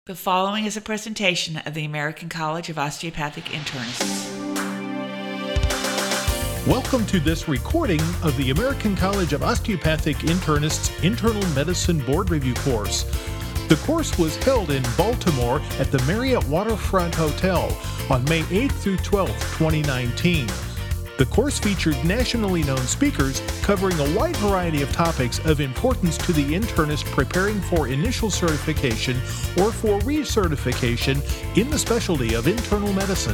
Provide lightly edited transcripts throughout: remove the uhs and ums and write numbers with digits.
The following is a presentation of the American College of Osteopathic Internists. Welcome to this recording of the American College of Osteopathic Internists Internal Medicine Board Review course. The course was held in Baltimore at the Marriott Waterfront Hotel on May 8th through 12th, 2019. The course featured nationally known speakers covering a wide variety of topics of importance to the internist preparing for initial certification or for recertification in the specialty of internal medicine.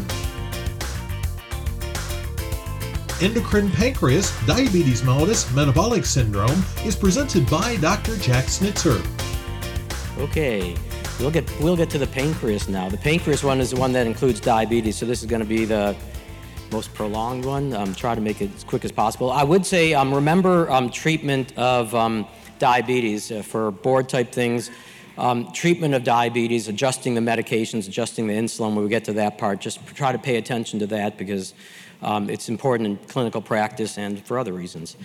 Endocrine pancreas, diabetes mellitus, metabolic syndrome is presented by Dr. Jack Snitzer. Okay, we'll get to the pancreas now. The pancreas one is the one that includes diabetes, so this is going to be the most prolonged one. Try to make it as quick as possible. I would say remember treatment of diabetes for board type things. Treatment of diabetes, adjusting the medications, adjusting the insulin. When we get to that part, just try to pay attention to that because it's important in clinical practice and for other reasons.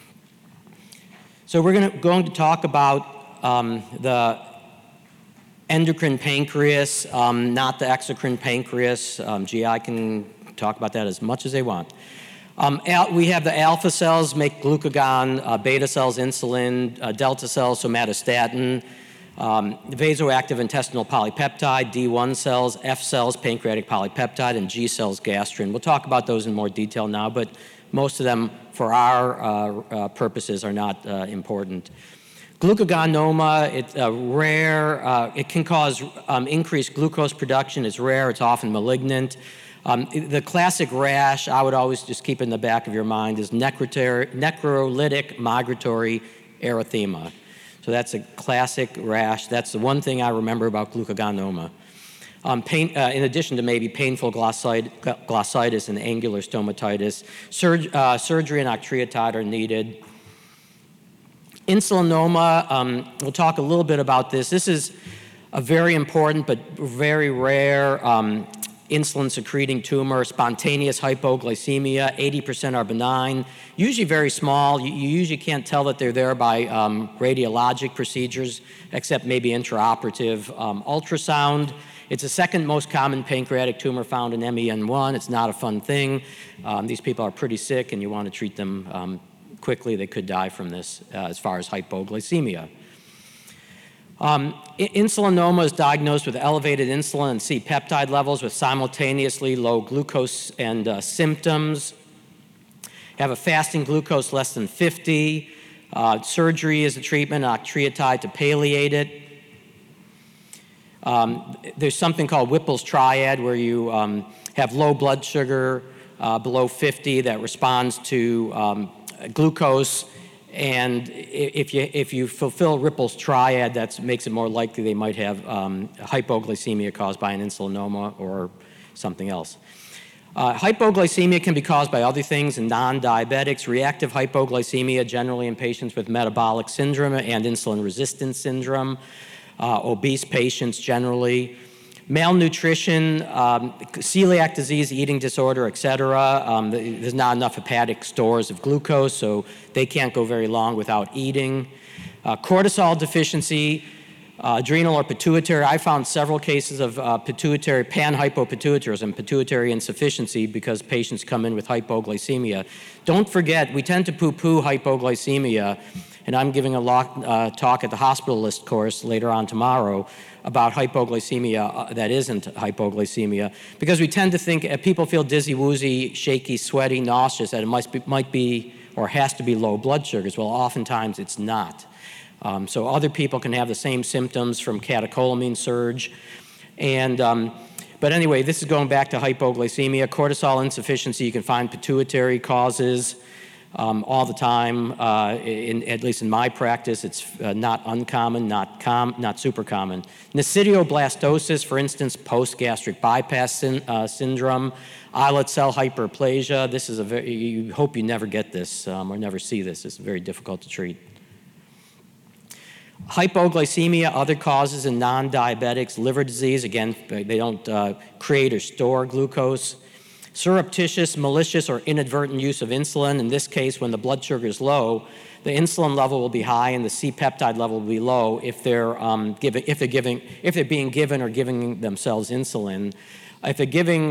So we're going to talk about the endocrine pancreas, not the exocrine pancreas. GI can talk about that as much as they want. We have the alpha cells make glucagon, beta cells insulin, delta cells somatostatin, vasoactive intestinal polypeptide, D1 cells, F cells pancreatic polypeptide, and G cells gastrin. We'll talk about those in more detail now, but most of them for our purposes are not important. Glucagonoma, it's rare. It can cause increased glucose production. It's rare. It's often malignant. The classic rash, I would always just keep in the back of your mind, is necrolytic migratory erythema. So that's a classic rash. That's the one thing I remember about glucagonoma. In addition to maybe painful glossitis and angular stomatitis, surgery and octreotide are needed. Insulinoma, we'll talk a little bit about this. This is a very important but very rare insulin-secreting tumor, spontaneous hypoglycemia, 80% are benign, usually very small. You usually can't tell that they're there by radiologic procedures, except maybe intraoperative ultrasound. It's the second most common pancreatic tumor found in MEN1. It's not a fun thing. These people are pretty sick, and you want to treat them quickly. They could die from this as far as hypoglycemia. Insulinoma is diagnosed with elevated insulin and C-peptide levels with simultaneously low glucose and symptoms. Have a fasting glucose less than 50. Surgery is a treatment, octreotide to palliate it. There's something called Whipple's triad where you have low blood sugar below 50 that responds to glucose. And if you fulfill Whipple's triad, that makes it more likely they might have hypoglycemia caused by an insulinoma or something else. Hypoglycemia can be caused by other things in non-diabetics. Reactive hypoglycemia, generally in patients with metabolic syndrome and insulin resistance syndrome. Obese patients generally. Malnutrition, celiac disease, eating disorder, etc. There's not enough hepatic stores of glucose, so they can't go very long without eating. Cortisol deficiency, adrenal or pituitary. I found several cases of pituitary panhypopituitarism, pituitary insufficiency, because patients come in with hypoglycemia. Don't forget, we tend to poo-poo hypoglycemia, and I'm giving a talk at the hospitalist course later on tomorrow about hypoglycemia that isn't hypoglycemia, because we tend to think if people feel dizzy, woozy, shaky, sweaty, nauseous, that it might be or has to be low blood sugars. Well, oftentimes it's not. So other people can have the same symptoms from catecholamine surge. But anyway, this is going back to hypoglycemia. Cortisol insufficiency, you can find pituitary causes all the time. At least in my practice, it's not uncommon, not super common. Necidioblastosis, for instance, post-gastric bypass syndrome, islet cell hyperplasia. This is you hope you never get this or never see this. It's very difficult to treat. Hypoglycemia, other causes in non-diabetics, liver disease. Again, they don't create or store glucose. Surreptitious, malicious, or inadvertent use of insulin. In this case, when the blood sugar is low, the insulin level will be high and the C-peptide level will be low if they're being given or giving themselves insulin. If they're giving,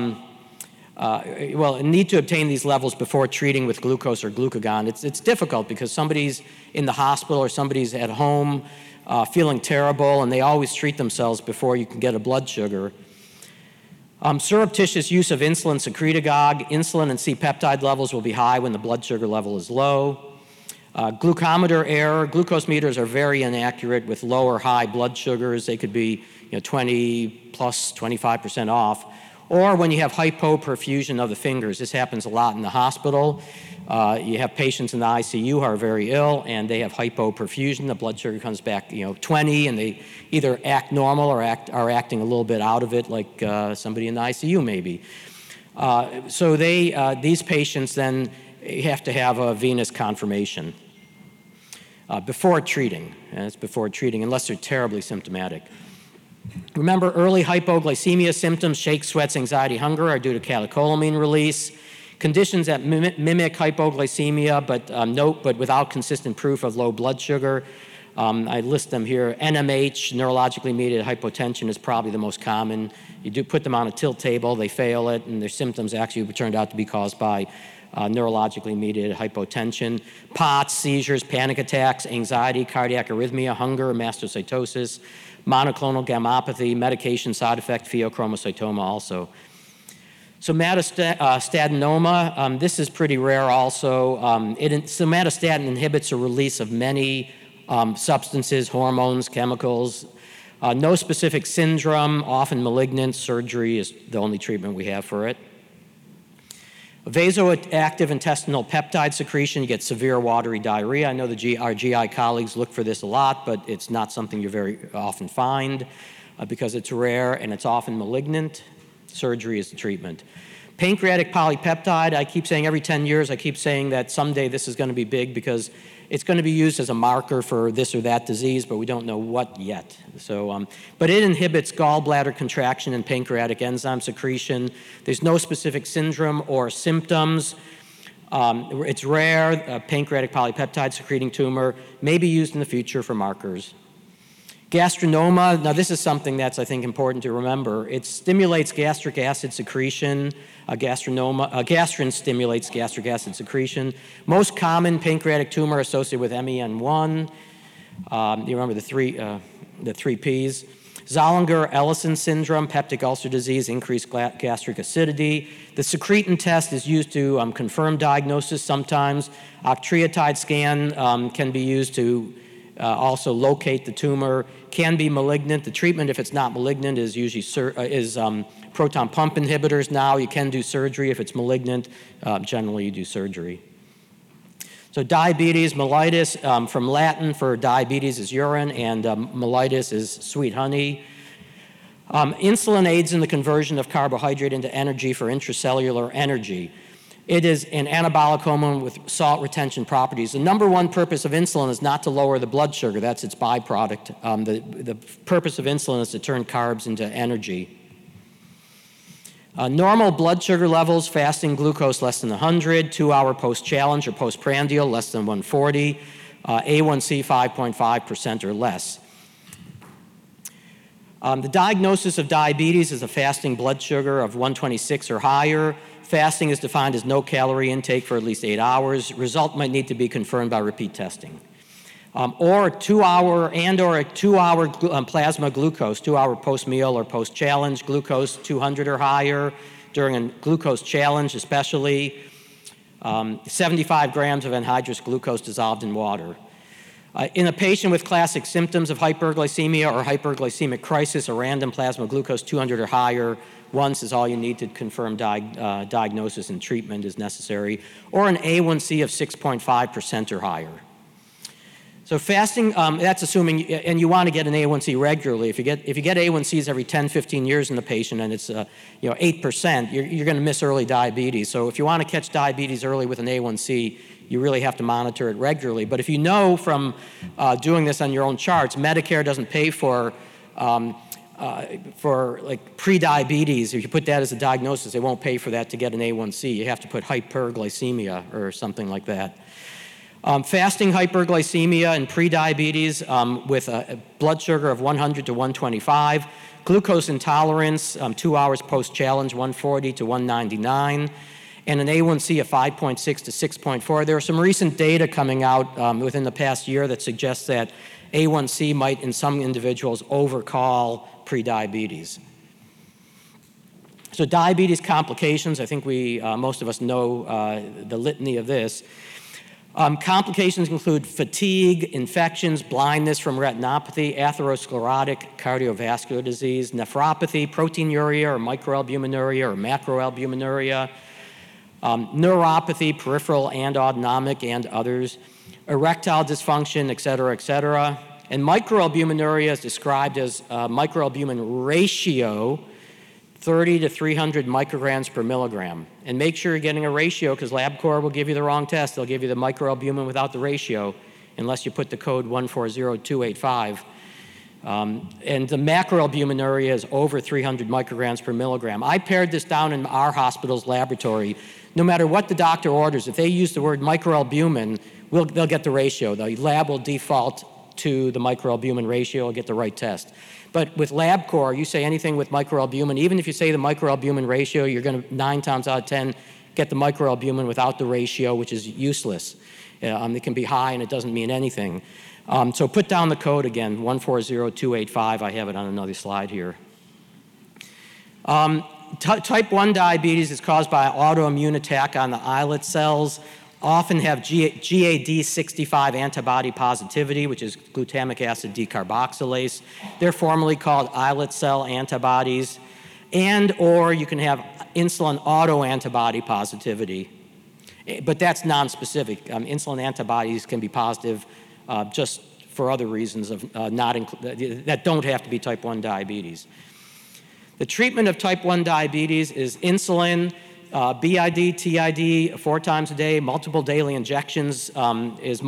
need to obtain these levels before treating with glucose or glucagon. It's difficult because somebody's in the hospital or somebody's at home feeling terrible, and they always treat themselves before you can get a blood sugar. Surreptitious use of insulin secretagogue, insulin and C-peptide levels will be high when the blood sugar level is low. Glucometer error, glucose meters are very inaccurate with low or high blood sugars. They could be 20 plus 25% off. Or when you have hypoperfusion of the fingers. This happens a lot in the hospital. You have patients in the ICU who are very ill and they have hypoperfusion. The blood sugar comes back 20 and they either act normal or are acting a little bit out of it, like somebody in the ICU maybe. So these patients then have to have a venous confirmation before treating. And it's before treating unless they're terribly symptomatic. Remember, early hypoglycemia symptoms, shakes, sweats, anxiety, hunger are due to catecholamine release. Conditions that mimic hypoglycemia, but without consistent proof of low blood sugar. I list them here. NMH, neurologically mediated hypotension, is probably the most common. You do put them on a tilt table, they fail it, and their symptoms actually turned out to be caused by neurologically mediated hypotension. POTS, seizures, panic attacks, anxiety, cardiac arrhythmia, hunger, mastocytosis, monoclonal gammopathy, medication side effect, pheochromocytoma also. Somatostatinoma, this is pretty rare also. Somatostatin inhibits the release of many substances, hormones, chemicals. No specific syndrome, often malignant. Surgery is the only treatment we have for it. Vasoactive intestinal peptide secretion, you get severe watery diarrhea. I know our GI colleagues look for this a lot, but it's not something you very often find because it's rare and it's often malignant. Surgery is the treatment. Pancreatic polypeptide, I keep saying every 10 years, I keep saying that someday this is going to be big because it's going to be used as a marker for this or that disease, but we don't know what yet. But it inhibits gallbladder contraction and pancreatic enzyme secretion. There's no specific syndrome or symptoms. It's rare, pancreatic polypeptide secreting tumor, may be used in the future for markers. Gastrinoma, now this is something that's, I think, important to remember. It stimulates gastric acid secretion. Gastrin stimulates gastric acid secretion. Most common pancreatic tumor associated with MEN1. You remember the three Ps. Zollinger-Ellison syndrome, peptic ulcer disease, increased gastric acidity. The secretin test is used to confirm diagnosis sometimes. Octreotide scan can be used to also locate the tumor. Can be malignant. The treatment, if it's not malignant, is usually proton pump inhibitors now. You can do surgery if it's malignant. Generally, you do surgery. So diabetes, mellitus, from Latin for diabetes is urine, and mellitus is sweet honey. Insulin aids in the conversion of carbohydrate into energy for intracellular energy. It is an anabolic hormone with salt retention properties. The number one purpose of insulin is not to lower the blood sugar. That's its byproduct. The purpose of insulin is to turn carbs into energy. Normal blood sugar levels, fasting glucose less than 100, 2-hour post-challenge or postprandial less than 140, A1C 5.5% or less. The diagnosis of diabetes is a fasting blood sugar of 126 or higher. Fasting is defined as no calorie intake for at least 8 hours. Result might need to be confirmed by repeat testing. Or a 2-hour plasma glucose, 2-hour post-meal or post-challenge, glucose 200 or higher during a glucose challenge especially, 75 grams of anhydrous glucose dissolved in water. In a patient with classic symptoms of hyperglycemia or hyperglycemic crisis, a random plasma glucose 200 or higher once is all you need to confirm diagnosis and treatment is necessary, or an A1C of 6.5% or higher. So fasting, that's assuming, and you want to get an A1C regularly. If you get A1Cs every 10, 15 years in the patient and it's 8%, you're going to miss early diabetes. So if you want to catch diabetes early with an A1C, you really have to monitor it regularly. But if you know from doing this on your own charts, Medicare doesn't pay for like pre-diabetes. If you put that as a diagnosis, they won't pay for that to get an A1C. You have to put hyperglycemia or something like that. Fasting hyperglycemia and prediabetes with a blood sugar of 100 to 125. Glucose intolerance, 2 hours post-challenge, 140 to 199. And an A1C of 5.6 to 6.4. There are some recent data coming out within the past year that suggests that A1C might, in some individuals, overcall prediabetes. So diabetes complications, I think most of us know the litany of this. Complications include fatigue, infections, blindness from retinopathy, atherosclerotic cardiovascular disease, nephropathy, proteinuria or microalbuminuria or macroalbuminuria, neuropathy, peripheral and autonomic and others, erectile dysfunction, et cetera, and microalbuminuria is described as microalbumin ratio 30 to 300 micrograms per milligram. And make sure you're getting a ratio because LabCorp will give you the wrong test. They'll give you the microalbumin without the ratio unless you put the code 140285. And the macroalbuminuria is over 300 micrograms per milligram. I pared this down in our hospital's laboratory. No matter what the doctor orders, if they use the word microalbumin, they'll get the ratio. The lab will default to the microalbumin ratio and get the right test. But with LabCorp, you say anything with microalbumin, even if you say the microalbumin ratio, you're going to 9 times out of 10 get the microalbumin without the ratio, which is useless. It can be high and it doesn't mean anything. So put down the code again, 140285. I have it on another slide here. Type 1 diabetes is caused by autoimmune attack on the islet cells. Often have GAD65 antibody positivity, which is glutamic acid decarboxylase. They're formally called islet cell antibodies. Or you can have insulin autoantibody positivity. But that's nonspecific. Insulin antibodies can be positive just for other reasons that don't have to be type 1 diabetes. The treatment of type 1 diabetes is insulin, BID, TID 4 times a day, multiple daily injections is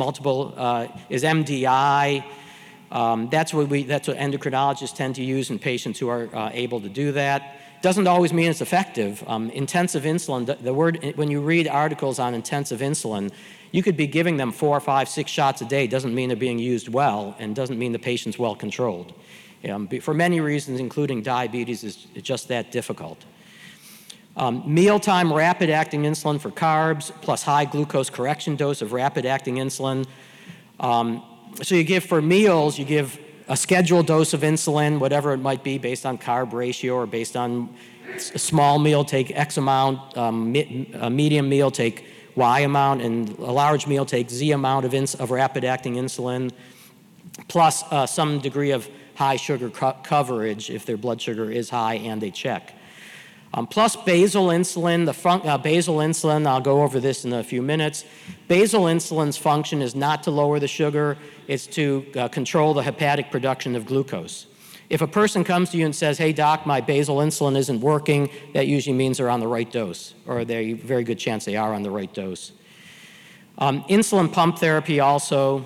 MDI. That's what endocrinologists tend to use in patients who are able to do that. Doesn't always mean it's effective. Intensive insulin, the word, when you read articles on intensive insulin, you could be giving them 4, 5, 6 shots a day. Doesn't mean they're being used well, and doesn't mean the patient's well controlled. For many reasons, including diabetes, is just that difficult. Mealtime rapid-acting insulin for carbs, plus high glucose correction dose of rapid-acting insulin. So you give for meals, you give a scheduled dose of insulin, whatever it might be, based on carb ratio or based on a small meal, take X amount, a medium meal, take Y amount, and a large meal, take Z amount of rapid-acting insulin, plus some degree of high sugar coverage if their blood sugar is high and they check. Plus basal insulin, basal insulin, I'll go over this in a few minutes. Basal insulin's function is not to lower the sugar, it's to control the hepatic production of glucose. If a person comes to you and says, hey doc, my basal insulin isn't working, that usually means they're on the right dose, or there's a very good chance they are on the right dose. Insulin pump therapy also.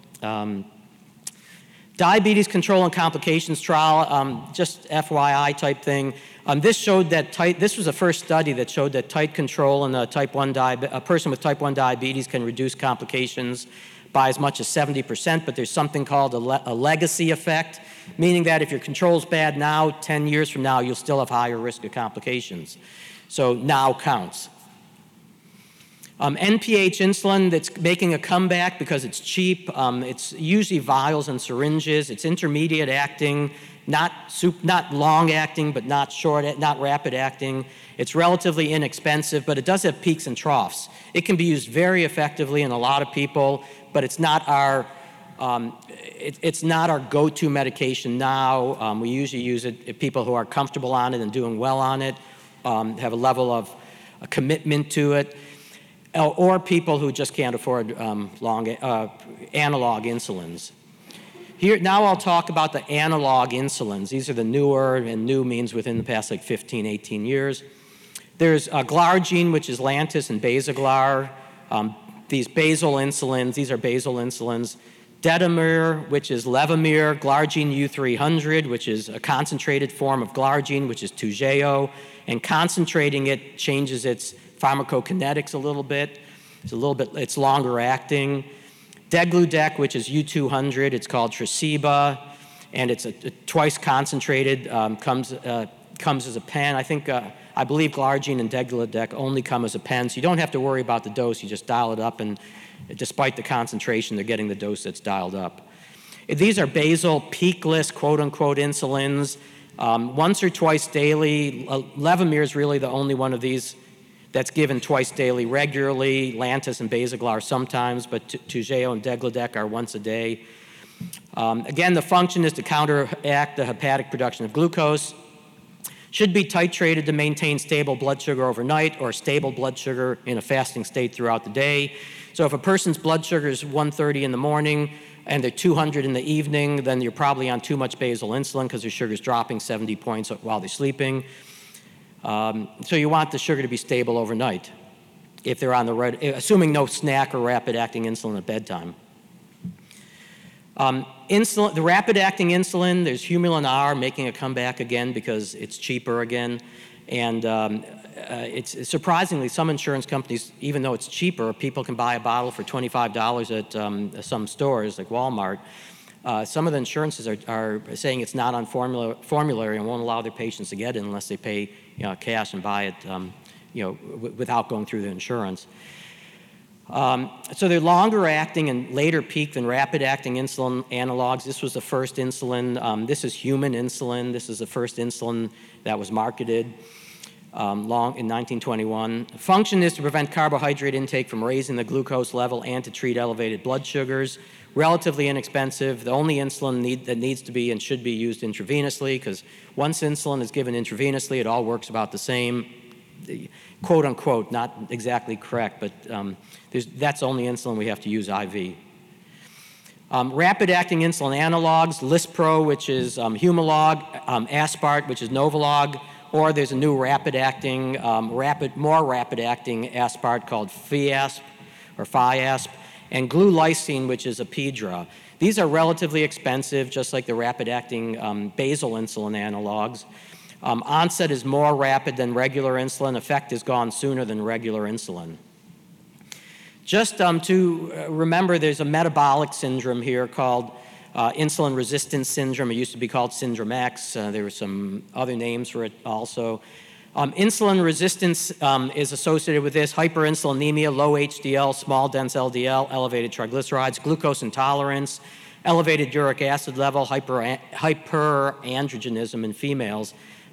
Diabetes control and complications trial, just FYI type thing. This showed that this was the first study that showed that tight control in a person with type 1 diabetes can reduce complications by as much as 70%, but there's something called a legacy effect, meaning that if your control's bad now, 10 years from now, you'll still have higher risk of complications. So now counts. NPH insulin that's making a comeback because it's cheap. It's usually vials and syringes. It's intermediate acting, not long acting, but not rapid acting. It's relatively inexpensive, but it does have peaks and troughs. It can be used very effectively in a lot of people, but it's not our go-to medication now. We usually use it if people who are comfortable on it and doing well on it, have a level of a commitment to it. Or people who just can't afford analog insulins. Now I'll talk about the analog insulins. These are the newer, and new means within the past 15, 18 years. There's Glargine, which is Lantus, and Basaglar. These basal insulins, these are basal insulins. Detamir, which is Levemir. Glargine U300, which is a concentrated form of Glargine, which is Toujeo. And concentrating it changes its pharmacokinetics a little bit. It's longer acting. Degludec, which is U200, it's called Tresiba, and it's a twice concentrated, comes as a pen. I believe Glargine and Degludec only come as a pen, so you don't have to worry about the dose. You just dial it up, and despite the concentration, they're getting the dose that's dialed up. These are basal, peakless, quote-unquote, insulins. Once or twice daily. Levemir is really the only one of these that's given twice daily regularly. Lantus and Basaglar sometimes, but Toujeo and Degludec are once a day. Again, the function is to counteract the hepatic production of glucose. Should be titrated to maintain stable blood sugar overnight or stable blood sugar in a fasting state throughout the day. So if a person's blood sugar is 130 in the morning and they're 200 in the evening, then you're probably on too much basal insulin because their sugar's dropping 70 points while they're sleeping. So you want the sugar to be stable overnight if they're on the assuming no snack or rapid-acting insulin at bedtime. The rapid-acting insulin, there's Humulin R making a comeback again because it's cheaper again. And it's surprisingly, some insurance companies, even though it's cheaper, people can buy a bottle for $25 at some stores like Walmart. Some of the insurances are saying it's not on formulary and won't allow their patients to get it unless they pay cash and buy it without going through the insurance. So they're longer acting and later peak than rapid acting insulin analogs. This was the first insulin. This is human insulin. This is the first insulin that was marketed in 1921. Function is to prevent carbohydrate intake from raising the glucose level and to treat elevated blood sugars. Relatively inexpensive. The only insulin that needs to be and should be used intravenously, because once insulin is given intravenously, it all works about the same. Quote unquote, not exactly correct, but that's the only insulin we have to use IV. Rapid-acting insulin analogs, Lispro, which is Humalog, Aspart, which is Novolog, or there's a new rapid-acting, more rapid-acting Aspart called Fiasp or Fiasp, and Glulisine, which is Apidra. These are relatively expensive, just like the rapid-acting basal insulin analogs. Onset is more rapid than regular insulin. Effect is gone sooner than regular insulin. Just to remember, there's a metabolic syndrome here called insulin resistance syndrome. It used to be called Syndrome X. There were some other names for it also. Insulin resistance is associated with this: hyperinsulinemia, low HDL, small dense LDL, elevated triglycerides, glucose intolerance, elevated uric acid level, hyperandrogenism in females,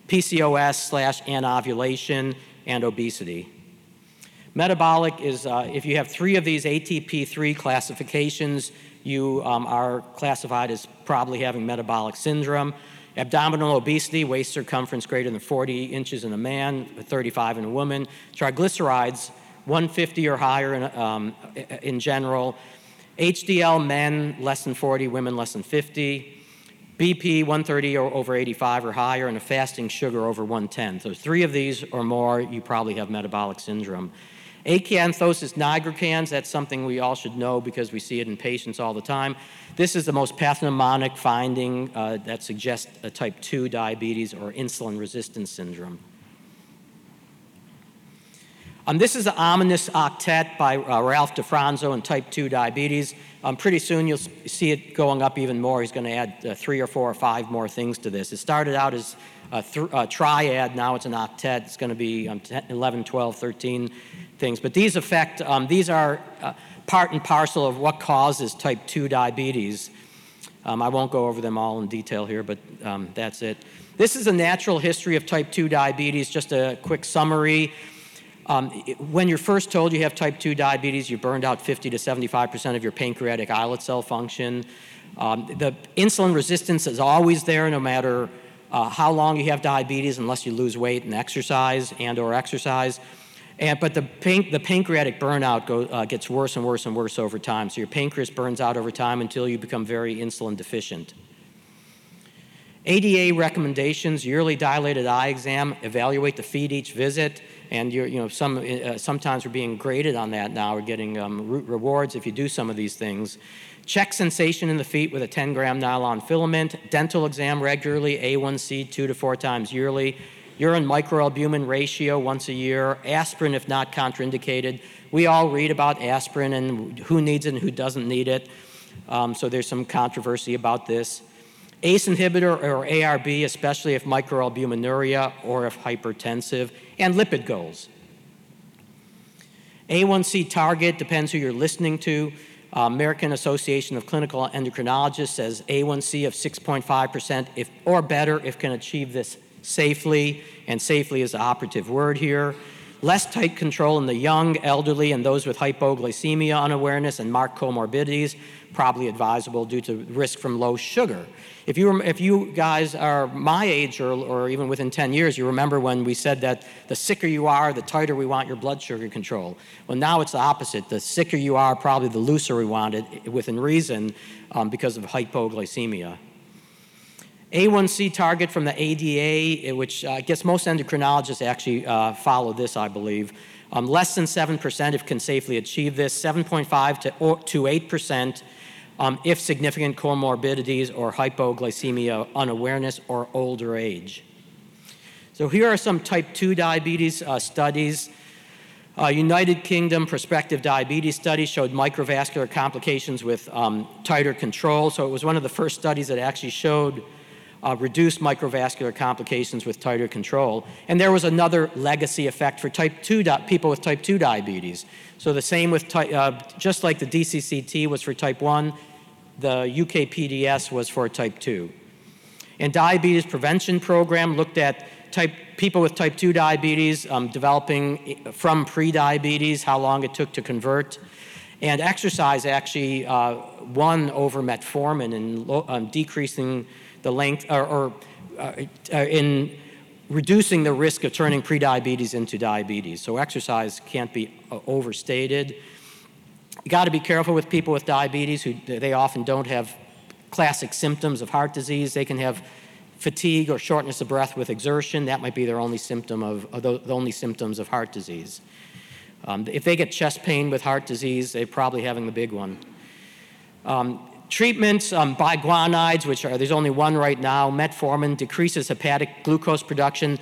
PCOS/anovulation, and obesity. Metabolic is, if you have 3 of these ATP3 classifications, you are classified as probably having metabolic syndrome. Abdominal obesity, waist circumference greater than 40 inches in a man, 35 in a woman. Triglycerides, 150 or higher in general. HDL, men less than 40, women less than 50. BP 130 or over 85 or higher, and a fasting sugar over 110. So 3 of these or more, you probably have metabolic syndrome. Acanthosis nigricans, that's something we all should know because we see it in patients all the time. This is the most pathognomonic finding that suggests a type 2 diabetes or insulin resistance syndrome. This is the ominous octet by Ralph DeFranzo in type 2 diabetes. Pretty soon you'll see it going up even more. He's going to add 3 or 4 or 5 more things to this. It started out as a triad, now it's an octet. It's going to be 11, 12, 13 things. But these affect, these are part and parcel of what causes type 2 diabetes. I won't go over them all in detail here, but that's it. This is a natural history of type 2 diabetes, just a quick summary. When you're first told you have type 2 diabetes, you burned out 50 to 75% of your pancreatic islet cell function. The insulin resistance is always there no matter how long you have diabetes, unless you lose weight and exercise or exercise. But the pancreatic burnout gets worse and worse and worse over time. So your pancreas burns out over time until you become very insulin deficient. ADA recommendations: yearly dilated eye exam, evaluate the feet each visit, and sometimes we're being graded on that now. We're getting rewards if you do some of these things. Check sensation in the feet with a 10-gram nylon filament. Dental exam regularly, A1C 2 to 4 times yearly. urine microalbumin ratio once a year, aspirin if not contraindicated. We all read about aspirin and who needs it and who doesn't need it. So there's some controversy about this. ACE inhibitor or ARB, especially if microalbuminuria or if hypertensive, and lipid goals. A1C target depends who you're listening to. American Association of Clinical Endocrinologists says A1C of 6.5% or better if can achieve this safely, and safely is the operative word here. Less tight control in the young, elderly, and those with hypoglycemia unawareness and marked comorbidities, probably advisable due to risk from low sugar. If you guys are my age or even within 10 years, you remember when we said that the sicker you are, the tighter we want your blood sugar control. Well, now it's the opposite. The sicker you are, probably the looser we want it within reason because of hypoglycemia. A1C target from the ADA, which I guess most endocrinologists actually follow this, I believe. Less than 7% if can safely achieve this, 7.5 to 8% if significant comorbidities or hypoglycemia unawareness or older age. So here are some type 2 diabetes studies. United Kingdom prospective diabetes study showed microvascular complications with tighter control. So it was one of the first studies that actually showed reduced microvascular complications with tighter control. And there was another legacy effect for type 2 people with type 2 diabetes. So the same with just like the DCCT was for type 1, the UKPDS was for type 2. And diabetes prevention program looked at people with type 2 diabetes developing from pre-diabetes, how long it took to convert. And exercise actually won over metformin in decreasing the length in reducing the risk of turning prediabetes into diabetes. So exercise can't be overstated. You got to be careful with people with diabetes they often don't have classic symptoms of heart disease. They can have fatigue or shortness of breath with exertion. That might be their only symptom the only symptoms of heart disease. If they get chest pain with heart disease, they're probably having the big one. Treatments, biguanides, there's only one right now. Metformin decreases hepatic glucose production.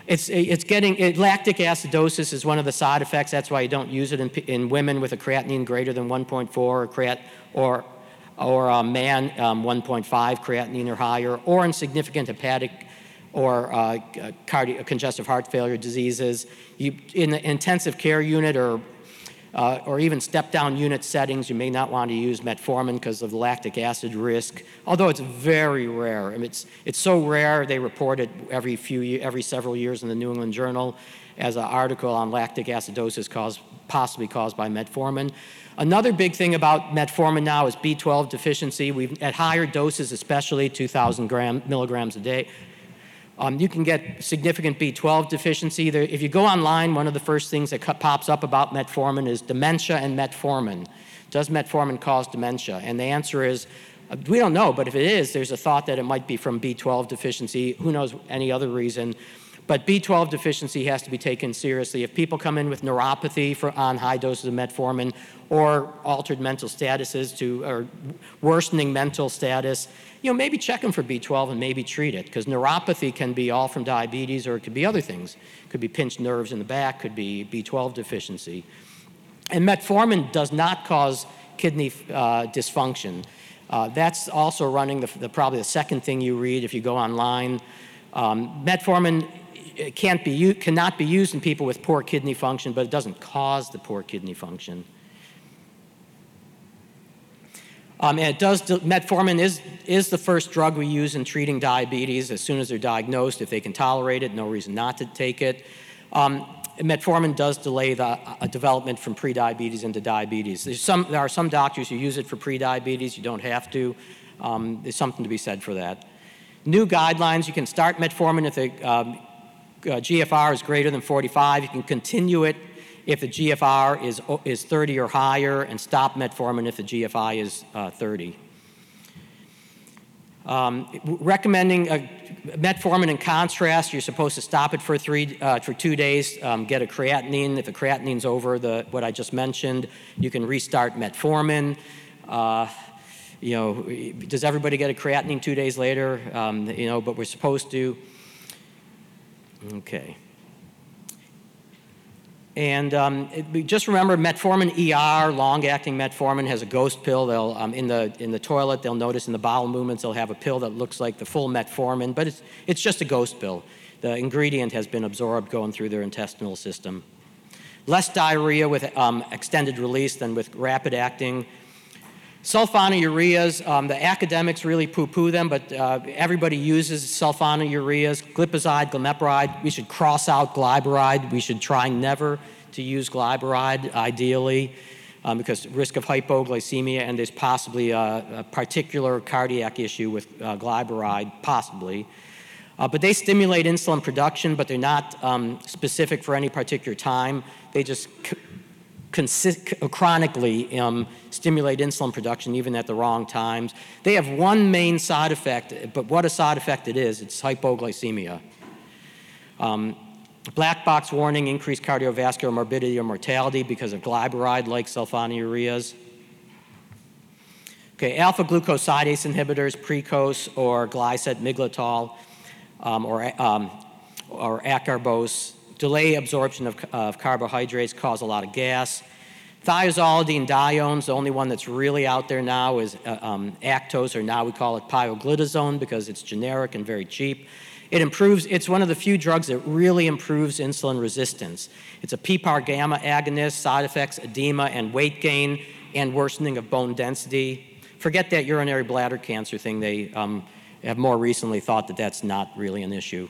Lactic acidosis is one of the side effects. That's why you don't use it in women with a creatinine greater than 1.4 or a man 1.5 creatinine or higher, or in significant hepatic or congestive heart failure diseases. In the intensive care unit or even step-down unit settings, you may not want to use metformin because of the lactic acid risk, although it's very rare. I mean, it's so rare, they report it every several years in the New England Journal as an article on lactic acidosis possibly caused by metformin. Another big thing about metformin now is B12 deficiency. At higher doses, especially 2,000 milligrams a day, you can get significant B12 deficiency. If you go online, one of the first things that pops up about metformin is dementia and metformin. Does metformin cause dementia? And the answer is, we don't know, but if it is, there's a thought that it might be from B12 deficiency. Who knows any other reason? But B12 deficiency has to be taken seriously. If people come in with neuropathy on high doses of metformin or altered mental statuses or worsening mental status, maybe check them for B12 and maybe treat it, because neuropathy can be all from diabetes or it could be other things. It could be pinched nerves in the back, could be B12 deficiency. And metformin does not cause kidney dysfunction. That's also running probably the second thing you read if you go online. Metformin cannot be used in people with poor kidney function, but it doesn't cause the poor kidney function. And metformin is the first drug we use in treating diabetes as soon as they're diagnosed. If they can tolerate it, no reason not to take it. Metformin does delay the development from prediabetes into diabetes. There are some doctors who use it for prediabetes. You don't have to. There's something to be said for that. New guidelines, you can start metformin if the GFR is greater than 45. You can continue it if the GFR is 30 or higher, and stop metformin if the GFI is 30. Recommending metformin in contrast, you're supposed to stop it for 2 days, get a creatinine. If the creatinine's over what I just mentioned, you can restart metformin. Does everybody get a creatinine 2 days later? But we're supposed to. Okay. And just remember, metformin ER, long-acting metformin, has a ghost pill. They'll in the toilet, they'll notice in the bowel movements they'll have a pill that looks like the full metformin, but it's just a ghost pill. The ingredient has been absorbed going through their intestinal system. Less diarrhea with extended release than with rapid-acting. Sulfonylureas, the academics really poo-poo them, but everybody uses sulfonylureas. Glipizide, glimepiride, we should cross out glyburide. We should try never to use glyburide, ideally, because risk of hypoglycemia, and there's possibly a particular cardiac issue with glyburide, possibly. But they stimulate insulin production, but they're not specific for any particular time. They just chronically stimulate insulin production even at the wrong times. They have one main side effect, but what a side effect it is, it's hypoglycemia. Black box warning, increased cardiovascular morbidity or mortality because of glyburide-like sulfonylureas. Okay, alpha-glucosidase inhibitors, Precose or Glycet Miglitol, or acarbose, delay absorption of carbohydrates, cause a lot of gas. Thiazolidine diones, the only one that's really out there now is Actose, or now we call it pioglitazone because it's generic and very cheap. It's one of the few drugs that really improves insulin resistance. It's a PPAR gamma agonist, side effects, edema and weight gain, and worsening of bone density. Forget that urinary bladder cancer thing. They have more recently thought that that's not really an issue.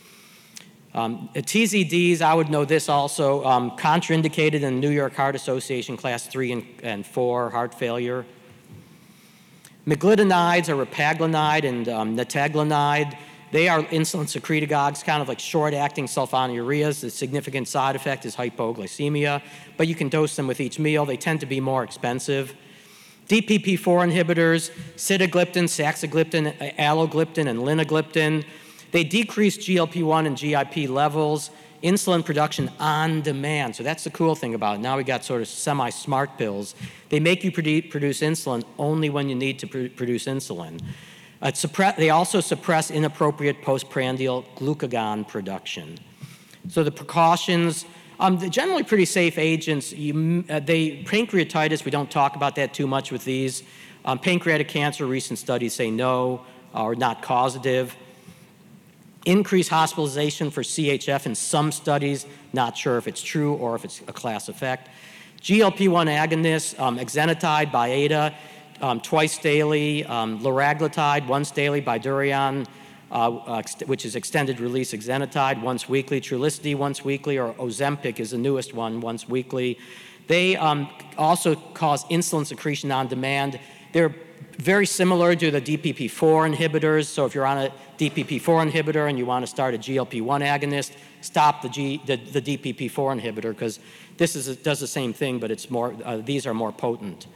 TZDs, I would know this also, contraindicated in the New York Heart Association Class 3 and 4 heart failure. Meglitinides or repaglinide and neteglinide, they are insulin secretagogues, kind of like short-acting sulfonylureas. The significant side effect is hypoglycemia, but you can dose them with each meal. They tend to be more expensive. DPP-4 inhibitors, sitagliptin, saxagliptin, alogliptin, and linagliptin, they decrease GLP-1 and GIP levels, insulin production on demand. So that's the cool thing about it. Now we got sort of semi-smart pills. They make you produce insulin only when you need to produce insulin. They also suppress inappropriate postprandial glucagon production. So the precautions, they're generally pretty safe agents. Pancreatitis, we don't talk about that too much with these. Pancreatic cancer, recent studies say no, or not causative. Increased hospitalization for CHF in some studies, not sure if it's true or if it's a class effect. GLP-1 agonists, exenatide, Byetta, twice daily, liraglutide, once daily, Bydureon, which is extended release exenatide, once weekly, Trulicity once weekly, or Ozempic is the newest one, once weekly. They also cause insulin secretion on demand. They're very similar to the DPP-4 inhibitors. So if you're on a DPP-4 inhibitor and you want to start a GLP-1 agonist, stop the DPP-4 inhibitor because does the same thing, but it's more. These are more potent.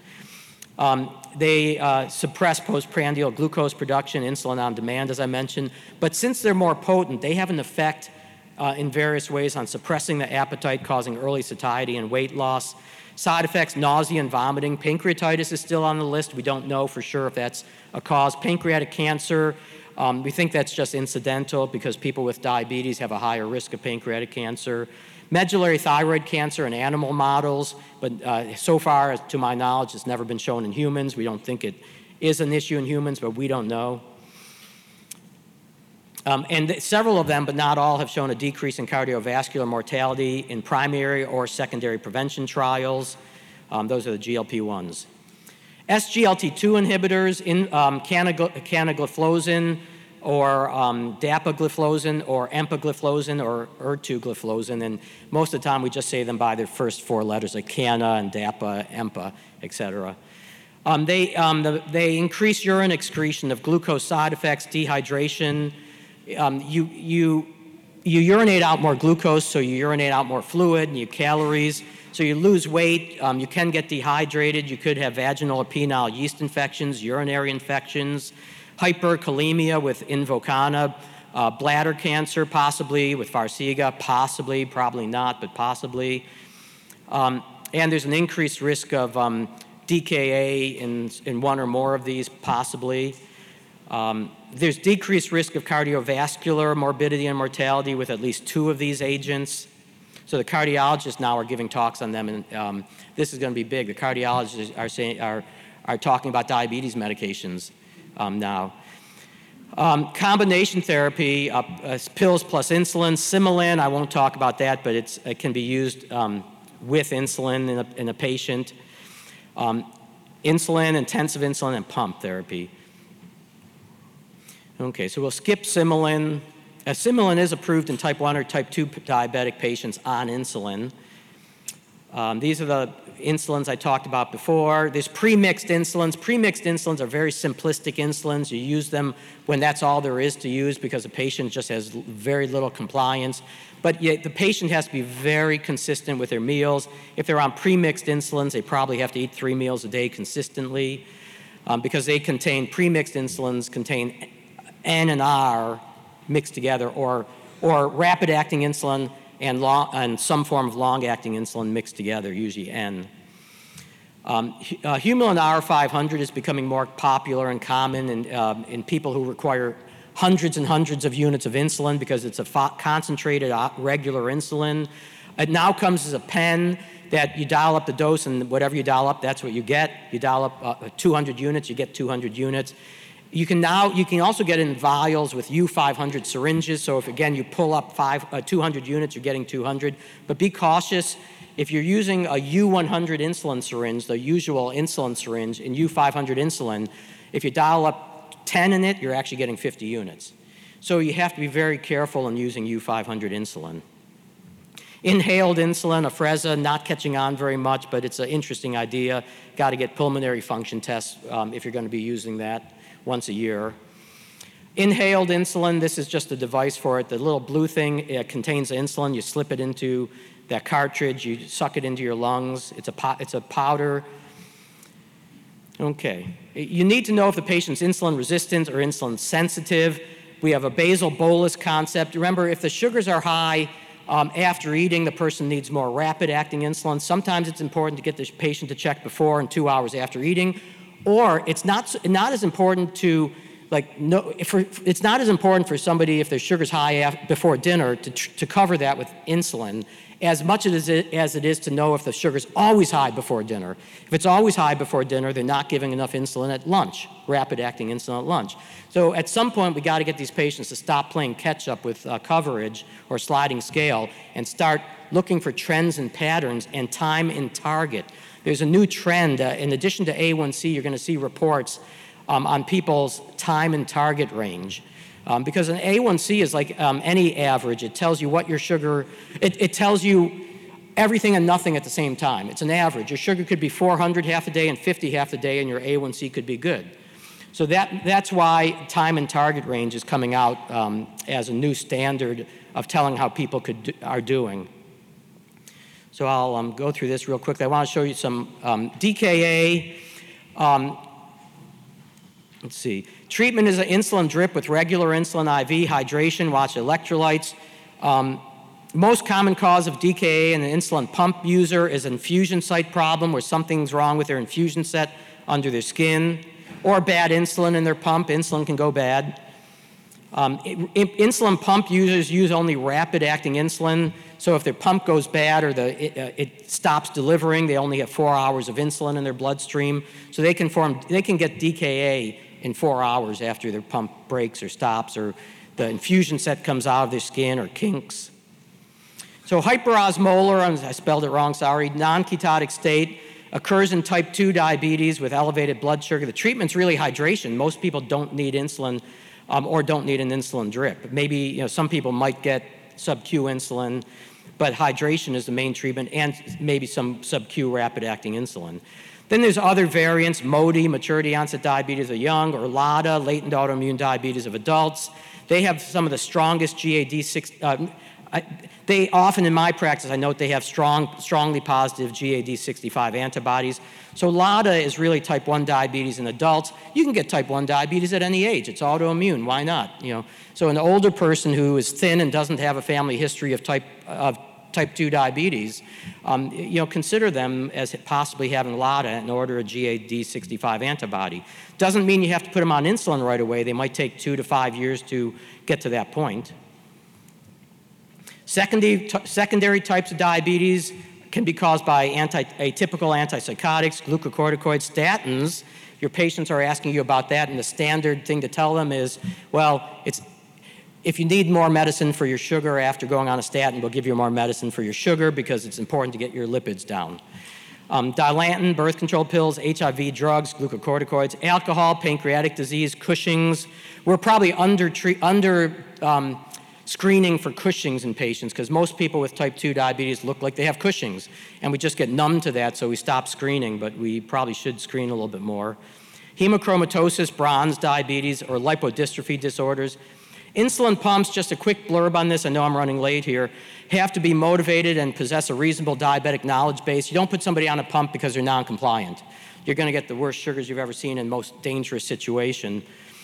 They suppress postprandial glucose production, insulin on demand, as I mentioned. But since they're more potent, they have an effect in various ways on suppressing the appetite, causing early satiety and weight loss. Side effects, nausea and vomiting. Pancreatitis is still on the list. We don't know for sure if that's a cause. Pancreatic cancer, we think that's just incidental because people with diabetes have a higher risk of pancreatic cancer. Medullary thyroid cancer in animal models, but so far, to my knowledge, it's never been shown in humans. We don't think it is an issue in humans, but we don't know. And several of them, but not all, have shown a decrease in cardiovascular mortality in primary or secondary prevention trials. Those are the GLP-1s. SGLT2 inhibitors, canagliflozin, or dapagliflozin, or empagliflozin, or ertugliflozin. And most of the time, we just say them by their first four letters, like cana and dapa, empa, etc. They increase urine excretion of glucose side effects, dehydration. You urinate out more glucose, so you urinate out more fluid and your calories. So you lose weight, you can get dehydrated, you could have vaginal or penile yeast infections, urinary infections, hyperkalemia with Invokana, bladder cancer possibly with Farxiga, possibly, probably not, but possibly. And there's an increased risk of DKA in one or more of these, possibly. There's decreased risk of cardiovascular morbidity and mortality with at least 2 of these agents. So the cardiologists now are giving talks on them, and this is going to be big. The cardiologists are talking about diabetes medications now. Combination therapy, pills plus insulin, Similan, I won't talk about that, but it can be used with insulin in a patient. Insulin, intensive insulin, and pump therapy. Okay, so we'll skip Similan. Similan is approved in type 1 or type 2 diabetic patients on insulin. These are the insulins I talked about before. There's pre-mixed insulins. Pre-mixed insulins are very simplistic insulins. You use them when that's all there is to use because the patient just has very little compliance. But yet the patient has to be very consistent with their meals. If they're on pre-mixed insulins, they probably have to eat 3 meals a day consistently because they pre-mixed insulins contain N and R mixed together, or rapid-acting insulin and some form of long-acting insulin mixed together, usually N. Humulin R500 is becoming more popular and common in people who require hundreds and hundreds of units of insulin because it's a concentrated regular insulin. It now comes as a pen that you dial up the dose, and whatever you dial up, that's what you get. You dial up 200 units, you get 200 units. You can also get in vials with U500 syringes. So if, again, you pull up 200 units, you're getting 200. But be cautious. If you're using a U100 insulin syringe, the usual insulin syringe, in U500 insulin, if you dial up 10 in it, you're actually getting 50 units. So you have to be very careful in using U500 insulin. Inhaled insulin, Afrezza, not catching on very much, but it's an interesting idea. Got to get pulmonary function tests if you're going to be using that once a year. Inhaled insulin, this is just a device for it. The little blue thing, it contains insulin. You slip it into that cartridge. You suck it into your lungs. It's a powder. Okay. You need to know if the patient's insulin resistant or insulin sensitive. We have a basal bolus concept. Remember, if the sugars are high after eating, the person needs more rapid-acting insulin. Sometimes it's important to get the patient to check before and 2 hours after eating. Or it's not as important to, it's not as important for somebody if their sugar's high before dinner to cover that with insulin as much as it is to know if the sugar's always high before dinner. If it's always high before dinner, they're not giving enough insulin at lunch, rapid-acting insulin at lunch. So at some point, we got to get these patients to stop playing catch-up with coverage or sliding scale and start looking for trends and patterns and time in target. There's a new trend. In addition to A1C, you're going to see reports on people's time and target range. Because an A1C is like any average. It tells you what your sugar, it tells you everything and nothing at the same time. It's an average. Your sugar could be 400 half a day and 50 half a day, and your A1C could be good. So that's why time and target range is coming out as a new standard of telling how people are doing. So I'll go through this real quickly. I want to show you some DKA. Let's see. Treatment is an insulin drip with regular insulin IV, hydration, watch electrolytes. Most common cause of DKA in an insulin pump user is an infusion site problem where something's wrong with their infusion set under their skin, or bad insulin in their pump. Insulin can go bad. Insulin pump users use only rapid-acting insulin, so if their pump goes bad or it stops delivering, they only have 4 hours of insulin in their bloodstream, so they can get DKA in 4 hours after their pump breaks or stops, or the infusion set comes out of their skin or kinks. So hyperosmolar, I spelled it wrong, sorry, non-ketotic state occurs in type 2 diabetes with elevated blood sugar. The treatment's really hydration. Most people don't need insulin or don't need an insulin drip. Maybe some people might get sub-Q insulin, but hydration is the main treatment, and maybe some sub-Q rapid-acting insulin. Then there's other variants, MODY, maturity onset diabetes of young, or LADA, latent autoimmune diabetes of adults. They have some of the strongest GAD6. They often, in my practice, I note they have strongly positive GAD65 antibodies. So LADA is really type 1 diabetes in adults. You can get type 1 diabetes at any age. It's autoimmune. Why not? So an older person who is thin and doesn't have a family history of type type 2 diabetes, consider them as possibly having LADA and order a GAD65 antibody. Doesn't mean you have to put them on insulin right away. They might take 2 to 5 years to get to that point. Secondary types of diabetes can be caused by atypical antipsychotics, glucocorticoids, statins. Your patients are asking you about that, and the standard thing to tell them is, well, if you need more medicine for your sugar after going on a statin, we'll give you more medicine for your sugar because it's important to get your lipids down. Dilantin, birth control pills, HIV drugs, glucocorticoids, alcohol, pancreatic disease, Cushing's. We're probably under screening for Cushing's in patients because most people with type 2 diabetes look like they have Cushing's, and we just get numb to that, so we stop screening, but we probably should screen a little bit more. Hemochromatosis, bronze diabetes, or lipodystrophy disorders. Insulin pumps, just a quick blurb on this, I know I'm running late here, have to be motivated and possess a reasonable diabetic knowledge base. You don't put somebody on a pump because they're non-compliant. You're going to get the worst sugars you've ever seen in most dangerous situation.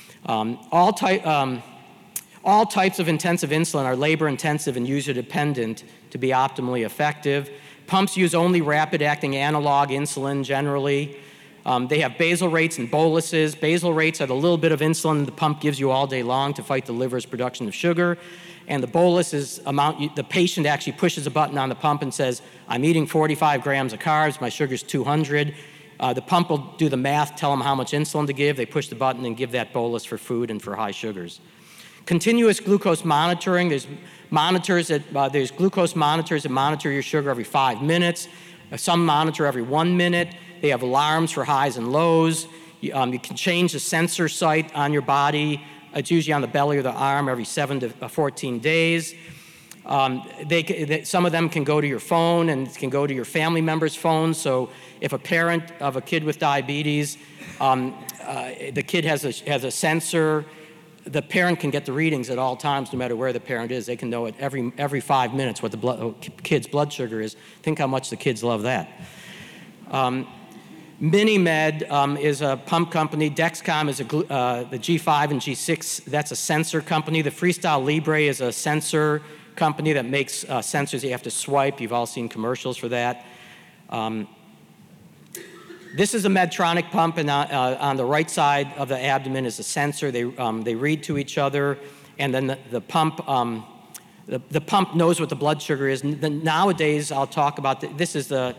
All types of intensive insulin are labor-intensive and user-dependent to be optimally effective. Pumps use only rapid-acting analog insulin generally. They have basal rates and boluses. Basal rates are the little bit of insulin the pump gives you all day long to fight the liver's production of sugar. And the bolus is the patient actually pushes a button on the pump and says, I'm eating 45 grams of carbs, my sugar's 200. The pump will do the math, tell them how much insulin to give. They push the button and give that bolus for food and for high sugars. Continuous glucose monitoring. There's glucose monitors that monitor your sugar every 5 minutes. Some monitor every 1 minute. They have alarms for highs and lows. You can change the sensor site on your body. It's usually on the belly or the arm every 7 to 14 days. Some of them can go to your phone and can go to your family member's phone. So if a parent of a kid with diabetes, the kid has a sensor, the parent can get the readings at all times, no matter where the parent is. They can know it every 5 minutes what the kid's blood sugar is. Think how much the kids love that. MiniMed is a pump company. Dexcom is the G5 and G6. That's a sensor company. The Freestyle Libre is a sensor company that makes sensors you have to swipe. You've all seen commercials for that. This is a Medtronic pump, and on the right side of the abdomen is a sensor. They read to each other, and then the pump knows what the blood sugar is. Nowadays, I'll talk about this is the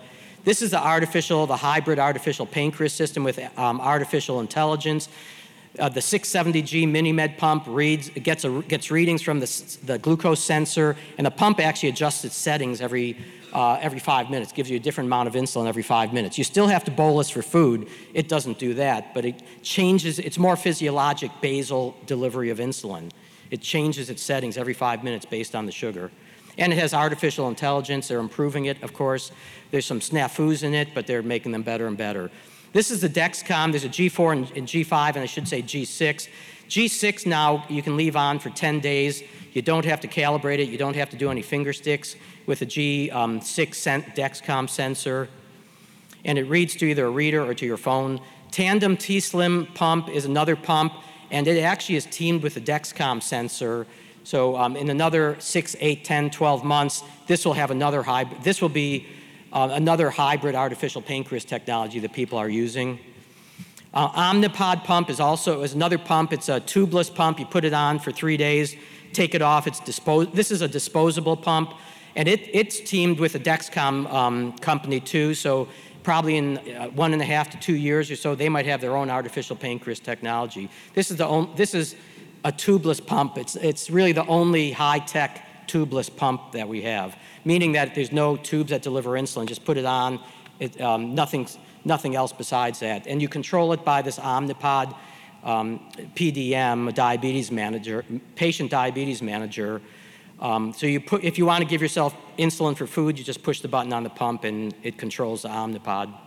hybrid artificial pancreas system with artificial intelligence. The 670G MiniMed pump gets readings from the glucose sensor, and the pump actually adjusts its settings every 5 minutes, gives you a different amount of insulin every 5 minutes. You still have to bolus for food. It doesn't do that, but it changes. It's more physiologic basal delivery of insulin. It changes its settings every 5 minutes based on the sugar. And it has artificial intelligence. They're improving it, of course. There's some snafus in it, but they're making them better and better. This is the Dexcom. There's a G4 and G5, and I should say G6. G6 now you can leave on for 10 days. You don't have to calibrate it. You don't have to do any finger sticks with a G6 Dexcom sensor. And it reads to either a reader or to your phone. Tandem T-Slim pump is another pump, and it actually is teamed with the Dexcom sensor. So in another 6, 8, 10, 12 months, this will have another hybrid. This will be another hybrid artificial pancreas technology that people are using. Omnipod pump is another pump. It's a tubeless pump. You put it on for 3 days, take it off. This is a disposable pump, and it's teamed with a Dexcom company too. So probably in 1.5 to 2 years or so, they might have their own artificial pancreas technology. This is a tubeless pump. It's really the only high-tech tubeless pump that we have, meaning that there's no tubes that deliver insulin. Just put it on. Nothing else besides that. And you control it by this Omnipod PDM, a diabetes manager, patient diabetes manager. So if you want to give yourself insulin for food, you just push the button on the pump and it controls the Omnipod.